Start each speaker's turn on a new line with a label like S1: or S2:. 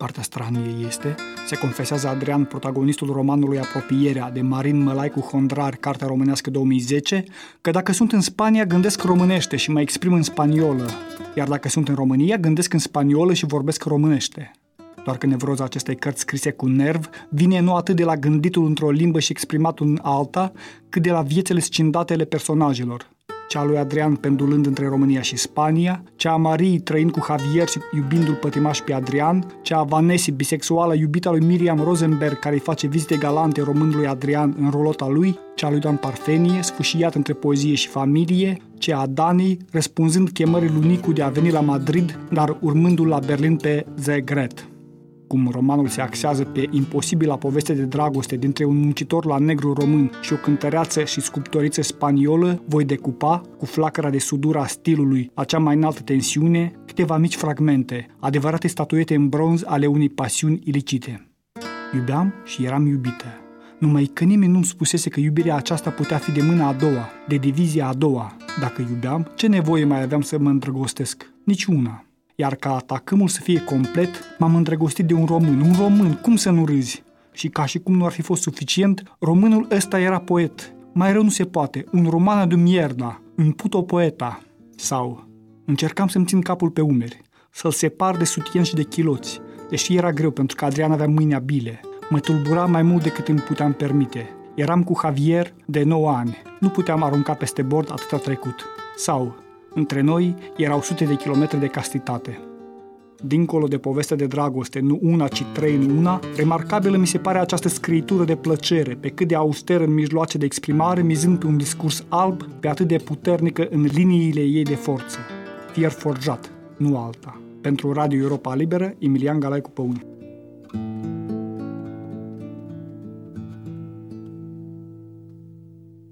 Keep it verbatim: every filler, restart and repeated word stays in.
S1: partea stranie este, se confesează Adrian, protagonistul romanului Apropierea de Marin Mălaicu Hondrar, Cartea Românească două mii zece, că dacă sunt în Spania gândesc românește și mă exprim în spaniolă, iar dacă sunt în România gândesc în spaniolă și vorbesc românește. Doar că nevroza acestei cărți scrise cu nerv vine nu atât de la gânditul într-o limbă și exprimatul în alta, cât de la viețile scindate ale personajelor. Cea a lui Adrian pendulând între România și Spania, cea a Mariei trăind cu Javier și iubindu-l pătimaș pe Adrian, cea a Vanesi, bisexuală, iubita lui Miriam Rosenberg, care îi face vizite galante românului Adrian în rolota lui, cea a lui Dan Parfenie, sfâșiat între poezie și familie, cea a Danei, răspunzând chemării lui Nicu de a veni la Madrid, dar urmându-l la Berlin pe Zegret. Cum romanul se axează pe imposibila poveste de dragoste dintre un muncitor la negru român și o cântăreață și sculptoriță spaniolă, voi decupa, cu flacăra de sudură a stilului, la cea mai înaltă tensiune, câteva mici fragmente, adevărate statuete în bronz ale unei pasiuni ilicite. Iubeam și eram iubită. Numai că nimeni nu-mi spusese că iubirea aceasta putea fi de mâna a doua, de divizia a doua. Dacă iubeam, ce nevoie mai aveam să mă îndrăgostesc? Niciuna. Iar ca atacâmul să fie complet, m-am îndrăgostit de un român. Un român, cum să nu râzi? Și ca și cum nu ar fi fost suficient, românul ăsta era poet. Mai rău nu se poate, un roman de mierda, un puto poeta. Sau, încercam să-mi țin capul pe umeri, să-l separ de sutien și de chiloți, deși era greu pentru că Adrian avea mâini abile. Mă tulbura mai mult decât îmi puteam permite. Eram cu Javier de nouă ani, nu puteam arunca peste bord atâta trecut. Sau, între noi erau sute de kilometri de castitate. Dincolo de poveste de dragoste, nu una, ci trei în una, remarcabilă mi se pare această scriitură de plăcere, pe cât de austeră în mijloace de exprimare, mizând pe un discurs alb, pe atât de puternică în liniile ei de forță. Fier forjat, nu alta. Pentru Radio Europa Liberă, Emilian Galaicu Păun.